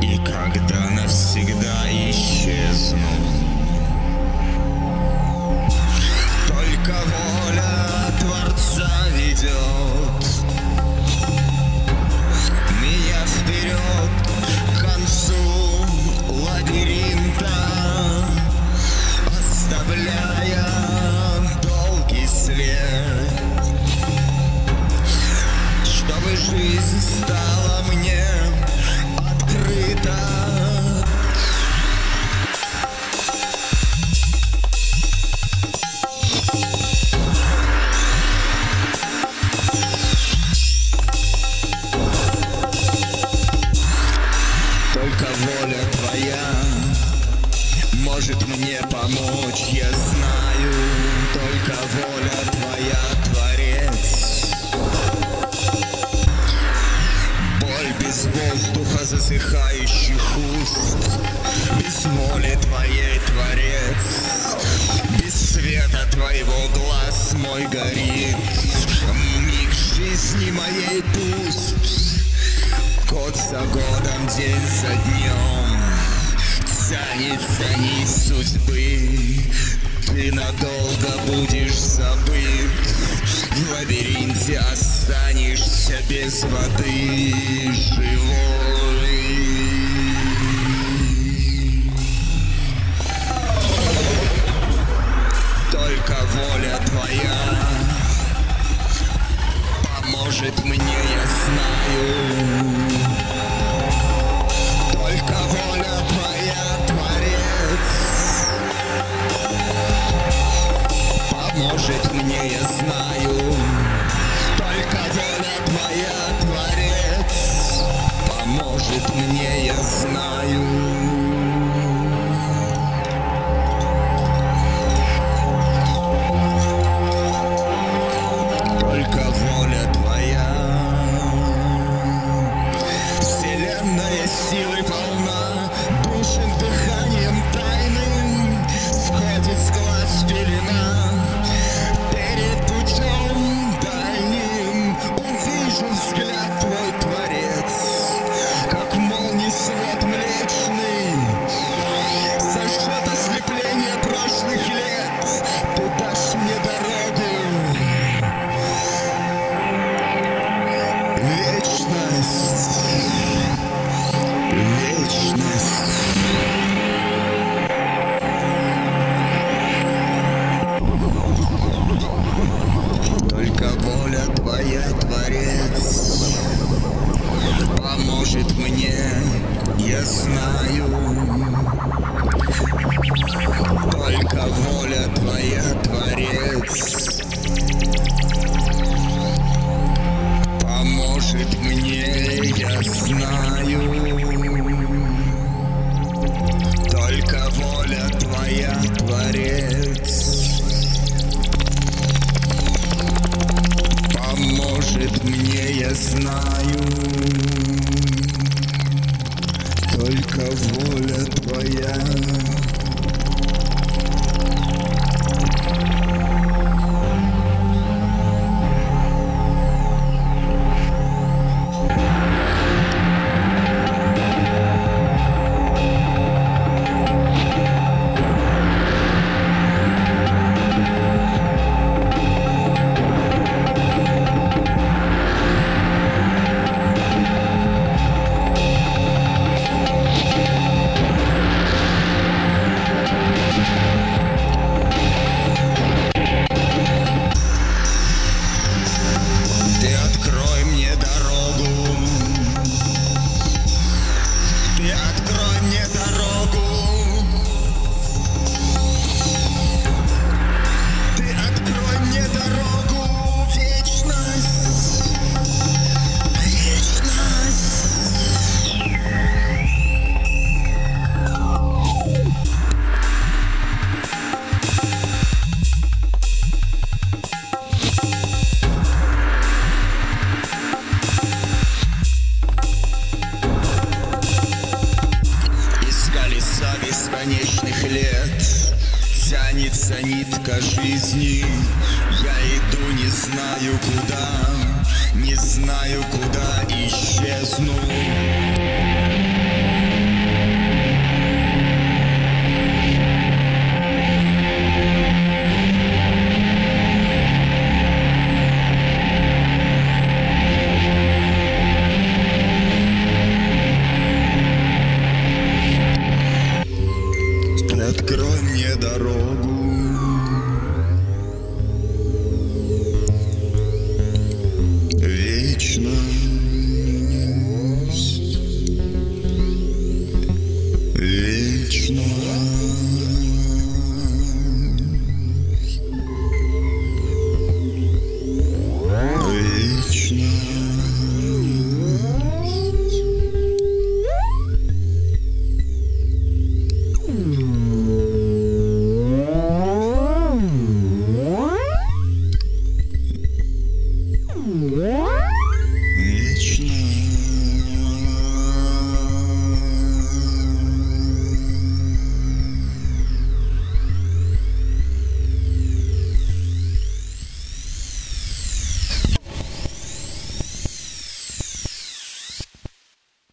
И когда навсегда исчезну, только воля Творца ведет меня вперед к концу лабиринта, оставляя долгий след, чтобы жизнь стала мне открыта. Только воля Твоя может мне помочь, я знаю. Только воля Твоя, Творец. Боль без воздуха засыхающих уст, без воли Твоей, Творец. Без света Твоего глаз мой горит, миг жизни моей пуст. Год за годом, день за днем тянется нить судьбы. Ты надолго будешь забыт, в лабиринте останешься без воды живой. Только воля Твоя поможет мне, я знаю. Только воля Твоя, Творец, поможет мне, я знаю. Только воля Твоя, Творец, поможет мне, я знаю. Только воля Твоя. Вселенная силой полна, дышит дыханием тайным, сходит с глаз пелена. Перед путем дальним увижу взгляд Твой, Творец, как молний свет млечный, сожжет ослепление прошлых лет. Ты дашь мне дорогу, вечность, вечность. Только воля Твоя, Творец, поможет мне, я знаю. Только воля Твоя, Творец, поможет мне, я знаю. Только воля Твоя, Творец, поможет мне, я знаю. Только воля Твоя. бесконечных лет тянется нитка жизни. Я иду, не знаю куда исчезну.